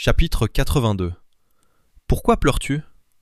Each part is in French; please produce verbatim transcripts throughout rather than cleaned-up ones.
Chapitre quatre-vingt-deux. Pourquoi pleures-tu ?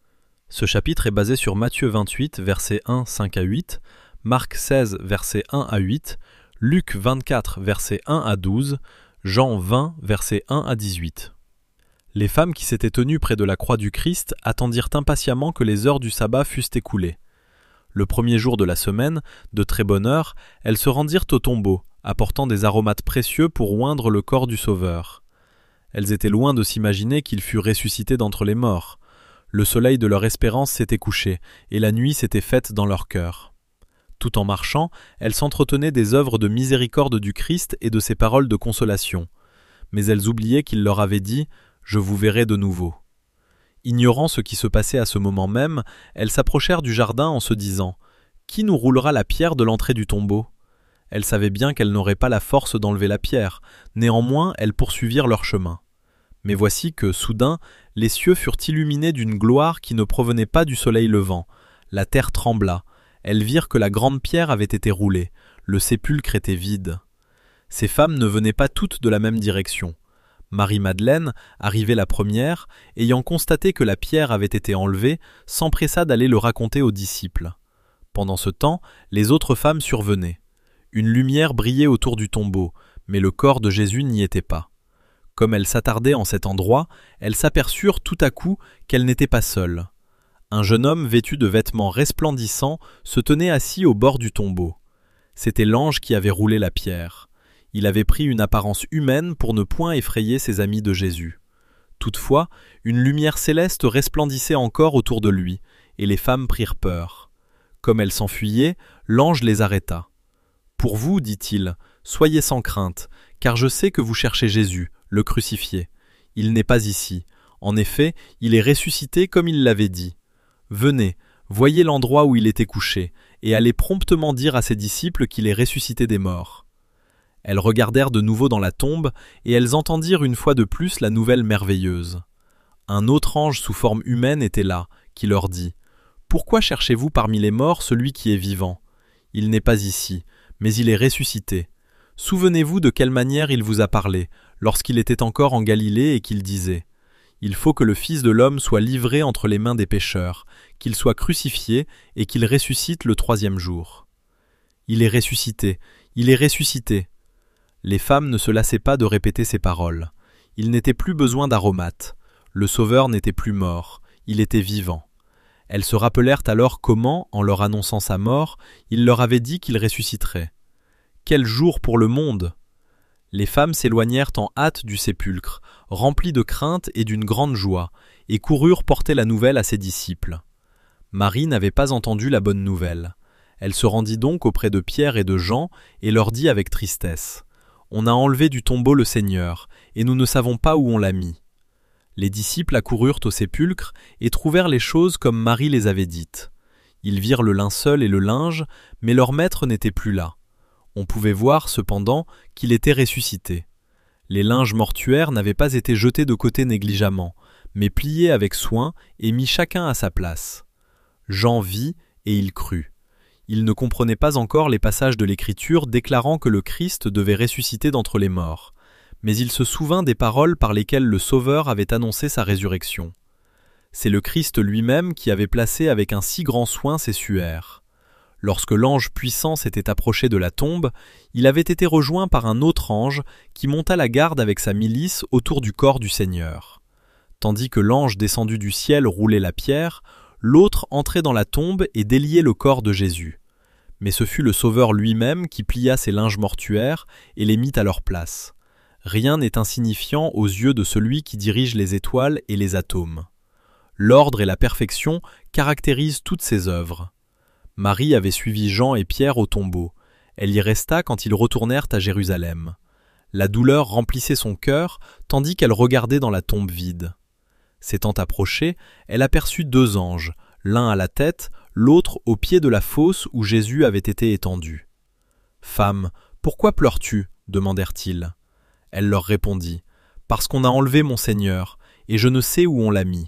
Ce chapitre est basé sur Matthieu vingt-huit, versets un, cinq à huit, Marc seize, versets un à huit, Luc vingt-quatre, versets un à douze, Jean vingt, versets un à dix-huit. Les femmes qui s'étaient tenues près de la croix du Christ attendirent impatiemment que les heures du sabbat fussent écoulées. Le premier jour de la semaine, de très bonne heure, elles se rendirent au tombeau, apportant des aromates précieux pour oindre le corps du Sauveur. Elles étaient loin de s'imaginer qu'il fût ressuscité d'entre les morts. Le soleil de leur espérance s'était couché, et la nuit s'était faite dans leur cœur. Tout en marchant, elles s'entretenaient des œuvres de miséricorde du Christ et de ses paroles de consolation. Mais elles oubliaient qu'il leur avait dit « Je vous verrai de nouveau ». Ignorant ce qui se passait à ce moment même, elles s'approchèrent du jardin en se disant « Qui nous roulera la pierre de l'entrée du tombeau ?» Elles savaient bien qu'elles n'auraient pas la force d'enlever la pierre, néanmoins elles poursuivirent leur chemin. Mais voici que, soudain, les cieux furent illuminés d'une gloire qui ne provenait pas du soleil levant. La terre trembla. Elles virent que la grande pierre avait été roulée. Le sépulcre était vide. Ces femmes ne venaient pas toutes de la même direction. Marie-Madeleine, arrivée la première, ayant constaté que la pierre avait été enlevée, s'empressa d'aller le raconter aux disciples. Pendant ce temps, les autres femmes survenaient. Une lumière brillait autour du tombeau, mais le corps de Jésus n'y était pas. Comme elles s'attardaient en cet endroit, elles s'aperçurent tout à coup qu'elles n'étaient pas seules. Un jeune homme vêtu de vêtements resplendissants se tenait assis au bord du tombeau. C'était l'ange qui avait roulé la pierre. Il avait pris une apparence humaine pour ne point effrayer ses amis de Jésus. Toutefois, une lumière céleste resplendissait encore autour de lui, et les femmes prirent peur. Comme elles s'enfuyaient, l'ange les arrêta. « Pour vous, dit-il, soyez sans crainte, car je sais que vous cherchez Jésus, le crucifié. Il n'est pas ici. En effet, il est ressuscité comme il l'avait dit. Venez, voyez l'endroit où il était couché, et allez promptement dire à ses disciples qu'il est ressuscité des morts. » Elles regardèrent de nouveau dans la tombe, et elles entendirent une fois de plus la nouvelle merveilleuse. Un autre ange sous forme humaine était là, qui leur dit « Pourquoi cherchez-vous parmi les morts celui qui est vivant ? Il n'est pas ici, mais il est ressuscité. Souvenez-vous de quelle manière il vous a parlé, lorsqu'il était encore en Galilée et qu'il disait « Il faut que le Fils de l'homme soit livré entre les mains des pécheurs, qu'il soit crucifié et qu'il ressuscite le troisième jour. » Il est ressuscité, il est ressuscité. Les femmes ne se lassaient pas de répéter ces paroles. Il n'était plus besoin d'aromates. Le Sauveur n'était plus mort, il était vivant. Elles se rappelèrent alors comment, en leur annonçant sa mort, il leur avait dit qu'il ressusciterait. Quel jour pour le monde ! Les femmes s'éloignèrent en hâte du sépulcre, remplies de crainte et d'une grande joie, et coururent porter la nouvelle à ses disciples. Marie n'avait pas entendu la bonne nouvelle. Elle se rendit donc auprès de Pierre et de Jean et leur dit avec tristesse « On a enlevé du tombeau le Seigneur, et nous ne savons pas où on l'a mis. » Les disciples accoururent au sépulcre et trouvèrent les choses comme Marie les avait dites. Ils virent le linceul et le linge, mais leur maître n'était plus là. On pouvait voir, cependant, qu'il était ressuscité. Les linges mortuaires n'avaient pas été jetés de côté négligemment, mais pliés avec soin et mis chacun à sa place. Jean vit et il crut. Il ne comprenait pas encore les passages de l'Écriture déclarant que le Christ devait ressusciter d'entre les morts. Mais il se souvint des paroles par lesquelles le Sauveur avait annoncé sa résurrection. C'est le Christ lui-même qui avait placé avec un si grand soin ses suaires. Lorsque l'ange puissant s'était approché de la tombe, il avait été rejoint par un autre ange qui monta la garde avec sa milice autour du corps du Seigneur. Tandis que l'ange descendu du ciel roulait la pierre, l'autre entrait dans la tombe et déliait le corps de Jésus. Mais ce fut le Sauveur lui-même qui plia ses linges mortuaires et les mit à leur place. Rien n'est insignifiant aux yeux de celui qui dirige les étoiles et les atomes. L'ordre et la perfection caractérisent toutes ses œuvres. Marie avait suivi Jean et Pierre au tombeau. Elle y resta quand ils retournèrent à Jérusalem. La douleur remplissait son cœur, tandis qu'elle regardait dans la tombe vide. S'étant approchée, elle aperçut deux anges, l'un à la tête, l'autre au pied de la fosse où Jésus avait été étendu. « Femme, pourquoi pleures-tu » demandèrent-ils. Elle leur répondit « Parce qu'on a enlevé mon Seigneur, et je ne sais où on l'a mis. »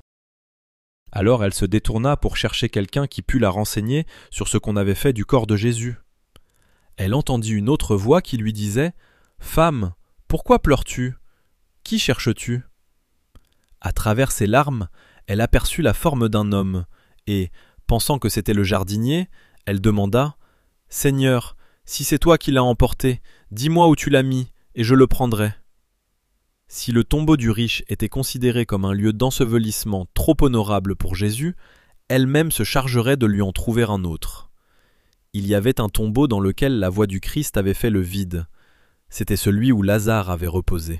Alors elle se détourna pour chercher quelqu'un qui pût la renseigner sur ce qu'on avait fait du corps de Jésus. Elle entendit une autre voix qui lui disait « Femme, pourquoi pleures-tu ? Qui cherches-tu » À travers ses larmes, elle aperçut la forme d'un homme, et, pensant que c'était le jardinier, elle demanda « Seigneur, si c'est toi qui l'as emporté, dis-moi où tu l'as mis, et je le prendrai. » Si le tombeau du riche était considéré comme un lieu d'ensevelissement trop honorable pour Jésus, elle-même se chargerait de lui en trouver un autre. Il y avait un tombeau dans lequel la voix du Christ avait fait le vide. C'était celui où Lazare avait reposé.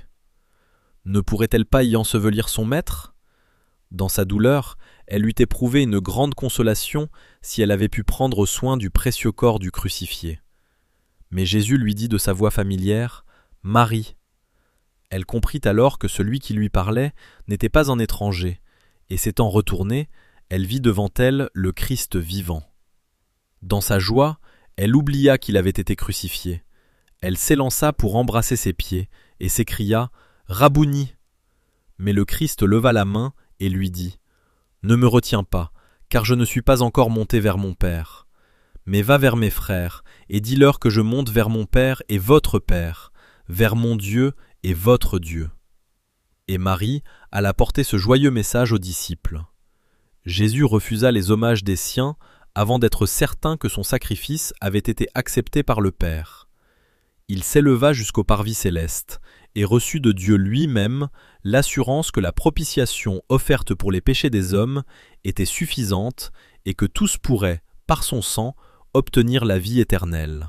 Ne pourrait-elle pas y ensevelir son maître ? Dans sa douleur, elle eût éprouvé une grande consolation si elle avait pu prendre soin du précieux corps du crucifié. Mais Jésus lui dit de sa voix familière « Marie !» Elle comprit alors que celui qui lui parlait n'était pas un étranger, et s'étant retournée, elle vit devant elle le Christ vivant. Dans sa joie, elle oublia qu'il avait été crucifié. Elle s'élança pour embrasser ses pieds, et s'écria « Rabouni !» Mais le Christ leva la main et lui dit « Ne me retiens pas, car je ne suis pas encore monté vers mon Père. Mais va vers mes frères, et dis-leur que je monte vers mon Père et votre Père, vers mon Dieu et votre Dieu. » Et Marie alla porter ce joyeux message aux disciples. Jésus refusa les hommages des siens avant d'être certain que son sacrifice avait été accepté par le Père. Il s'éleva jusqu'au parvis céleste et reçut de Dieu lui-même l'assurance que la propitiation offerte pour les péchés des hommes était suffisante et que tous pourraient, par son sang, obtenir la vie éternelle.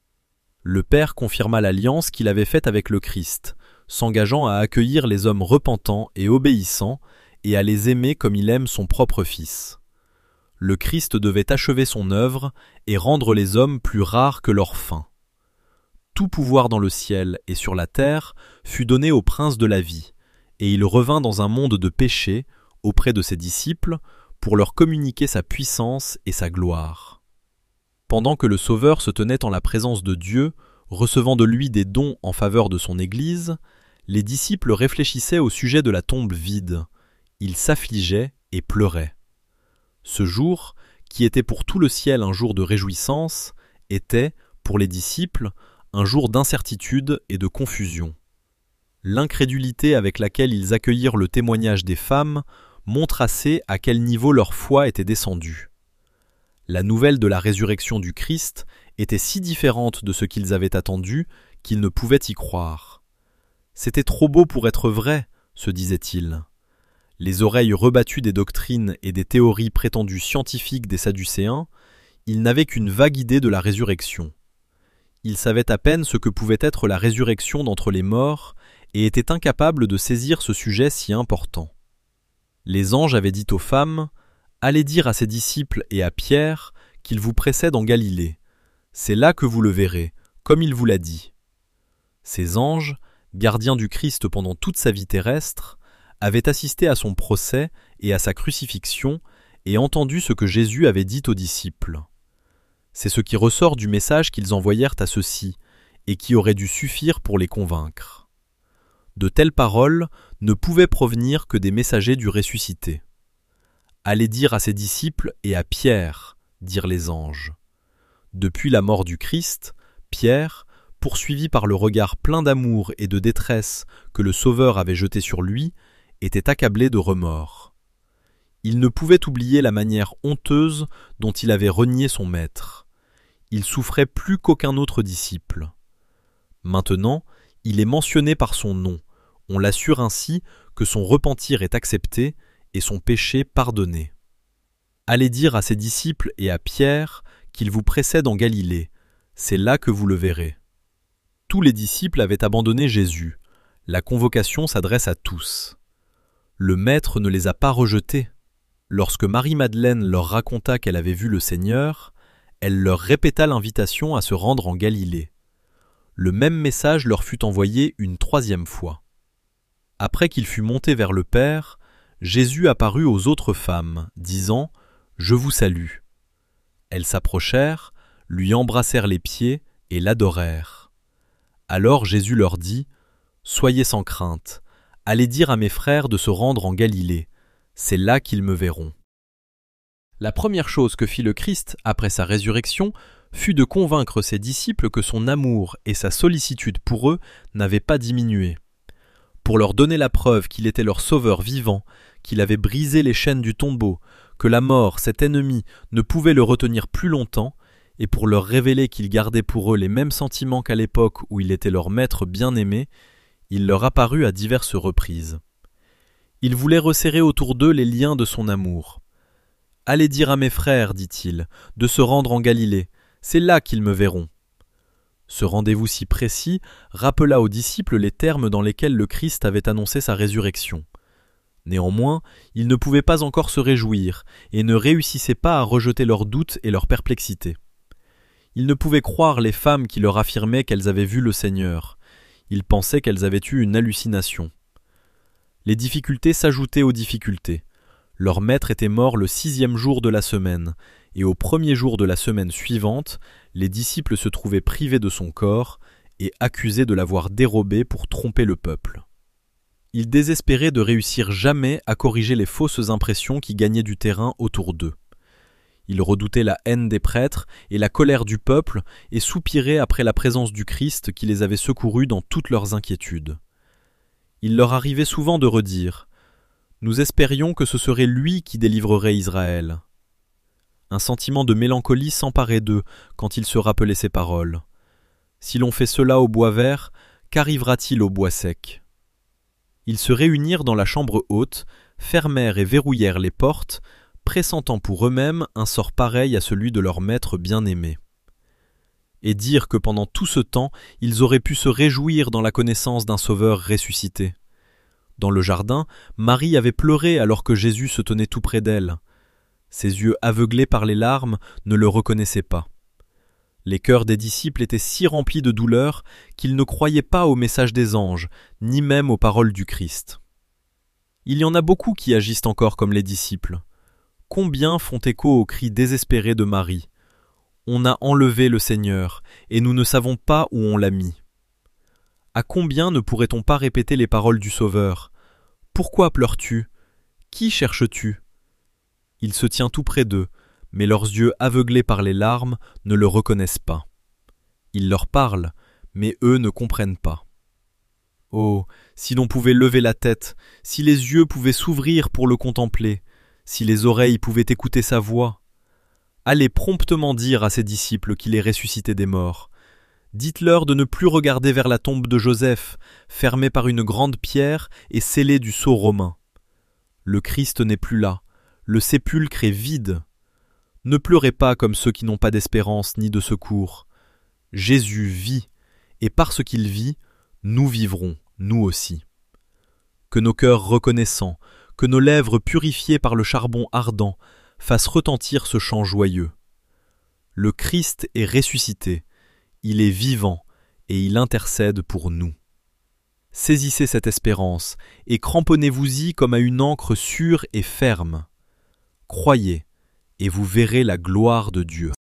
Le Père confirma l'alliance qu'il avait faite avec le Christ, s'engageant à accueillir les hommes repentants et obéissants et à les aimer comme il aime son propre Fils. Le Christ devait achever son œuvre et rendre les hommes plus rares que leur faim. Tout pouvoir dans le ciel et sur la terre fut donné au Prince de la vie, et il revint dans un monde de péché auprès de ses disciples pour leur communiquer sa puissance et sa gloire. Pendant que le Sauveur se tenait en la présence de Dieu, recevant de lui des dons en faveur de son Église, les disciples réfléchissaient au sujet de la tombe vide. Ils s'affligeaient et pleuraient. Ce jour, qui était pour tout le ciel un jour de réjouissance, était, pour les disciples, un jour d'incertitude et de confusion. L'incrédulité avec laquelle ils accueillirent le témoignage des femmes montre assez à quel niveau leur foi était descendue. La nouvelle de la résurrection du Christ était si différente de ce qu'ils avaient attendu qu'ils ne pouvaient y croire. C'était trop beau pour être vrai, se disaient-ils. Les oreilles rebattues des doctrines et des théories prétendues scientifiques des Sadducéens, ils n'avaient qu'une vague idée de la résurrection. Ils savaient à peine ce que pouvait être la résurrection d'entre les morts et étaient incapables de saisir ce sujet si important. Les anges avaient dit aux femmes « Allez dire à ses disciples et à Pierre qu'il vous précède en Galilée. C'est là que vous le verrez, comme il vous l'a dit. » Ces anges, gardiens du Christ pendant toute sa vie terrestre, avaient assisté à son procès et à sa crucifixion et entendu ce que Jésus avait dit aux disciples. C'est ce qui ressort du message qu'ils envoyèrent à ceux-ci et qui aurait dû suffire pour les convaincre. De telles paroles ne pouvaient provenir que des messagers du ressuscité. « Allez dire à ses disciples et à Pierre », dirent les anges. Depuis la mort du Christ, Pierre, poursuivi par le regard plein d'amour et de détresse que le Sauveur avait jeté sur lui, était accablé de remords. Il ne pouvait oublier la manière honteuse dont il avait renié son maître. Il souffrait plus qu'aucun autre disciple. Maintenant, il est mentionné par son nom. On l'assure ainsi que son repentir est accepté et son péché pardonné. Allez dire à ses disciples et à Pierre qu'il vous précède en Galilée. C'est là que vous le verrez. Tous les disciples avaient abandonné Jésus. La convocation s'adresse à tous. Le Maître ne les a pas rejetés. Lorsque Marie-Madeleine leur raconta qu'elle avait vu le Seigneur, elle leur répéta l'invitation à se rendre en Galilée. Le même message leur fut envoyé une troisième fois. Après qu'il fut monté vers le Père, Jésus apparut aux autres femmes, disant « Je vous salue ». Elles s'approchèrent, lui embrassèrent les pieds et l'adorèrent. Alors Jésus leur dit « Soyez sans crainte, allez dire à mes frères de se rendre en Galilée, c'est là qu'ils me verront. » La première chose que fit le Christ après sa résurrection fut de convaincre ses disciples que son amour et sa sollicitude pour eux n'avaient pas diminué. pour leur donner la preuve qu'il était leur sauveur vivant, qu'il avait brisé les chaînes du tombeau, que la mort, cet ennemi, ne pouvait le retenir plus longtemps, et pour leur révéler qu'il gardait pour eux les mêmes sentiments qu'à l'époque où il était leur maître bien-aimé, il leur apparut à diverses reprises. Il voulait resserrer autour d'eux les liens de son amour. « Allez dire à mes frères, dit-il, de se rendre en Galilée, c'est là qu'ils me verront. » Ce rendez-vous si précis rappela aux disciples les termes dans lesquels le Christ avait annoncé sa résurrection. Néanmoins, ils ne pouvaient pas encore se réjouir et ne réussissaient pas à rejeter leurs doutes et leurs perplexités. Ils ne pouvaient croire les femmes qui leur affirmaient qu'elles avaient vu le Seigneur. Ils pensaient qu'elles avaient eu une hallucination. Les difficultés s'ajoutaient aux difficultés. Leur maître était mort le sixième jour de la semaine, et au premier jour de la semaine suivante, les disciples se trouvaient privés de son corps et accusés de l'avoir dérobé pour tromper le peuple. Ils désespéraient de réussir jamais à corriger les fausses impressions qui gagnaient du terrain autour d'eux. Ils redoutaient la haine des prêtres et la colère du peuple et soupiraient après la présence du Christ qui les avait secourus dans toutes leurs inquiétudes. Il leur arrivait souvent de redire « Nous espérions que ce serait lui qui délivrerait Israël. » Un sentiment de mélancolie s'emparait d'eux quand ils se rappelaient ces paroles. Si l'on fait cela au bois vert, qu'arrivera-t-il au bois sec ? Ils se réunirent dans la chambre haute, fermèrent et verrouillèrent les portes, pressentant pour eux-mêmes un sort pareil à celui de leur maître bien-aimé. Et dire que pendant tout ce temps, ils auraient pu se réjouir dans la connaissance d'un sauveur ressuscité. Dans le jardin, Marie avait pleuré alors que Jésus se tenait tout près d'elle. Ses yeux aveuglés par les larmes ne le reconnaissaient pas. Les cœurs des disciples étaient si remplis de douleur qu'ils ne croyaient pas au message des anges, ni même aux paroles du Christ. Il y en a beaucoup qui agissent encore comme les disciples. Combien font écho aux cris désespérés de Marie ? On a enlevé le Seigneur, et nous ne savons pas où on l'a mis. À combien ne pourrait-on pas répéter les paroles du Sauveur ? Pourquoi pleures-tu ? Qui cherches-tu ? Il se tient tout près d'eux, mais leurs yeux aveuglés par les larmes ne le reconnaissent pas. Il leur parle, mais eux ne comprennent pas. Oh, si l'on pouvait lever la tête, si les yeux pouvaient s'ouvrir pour le contempler, si les oreilles pouvaient écouter sa voix. Allez promptement dire à ses disciples qu'il est ressuscité des morts. Dites-leur de ne plus regarder vers la tombe de Joseph, fermée par une grande pierre et scellée du sceau romain. Le Christ n'est plus là. Le sépulcre est vide. Ne pleurez pas comme ceux qui n'ont pas d'espérance ni de secours. Jésus vit, et parce qu'il vit, nous vivrons, nous aussi. Que nos cœurs reconnaissants, que nos lèvres purifiées par le charbon ardent, fassent retentir ce chant joyeux. Le Christ est ressuscité, il est vivant, et il intercède pour nous. Saisissez cette espérance, et cramponnez-vous-y comme à une ancre sûre et ferme. Croyez, et vous verrez la gloire de Dieu.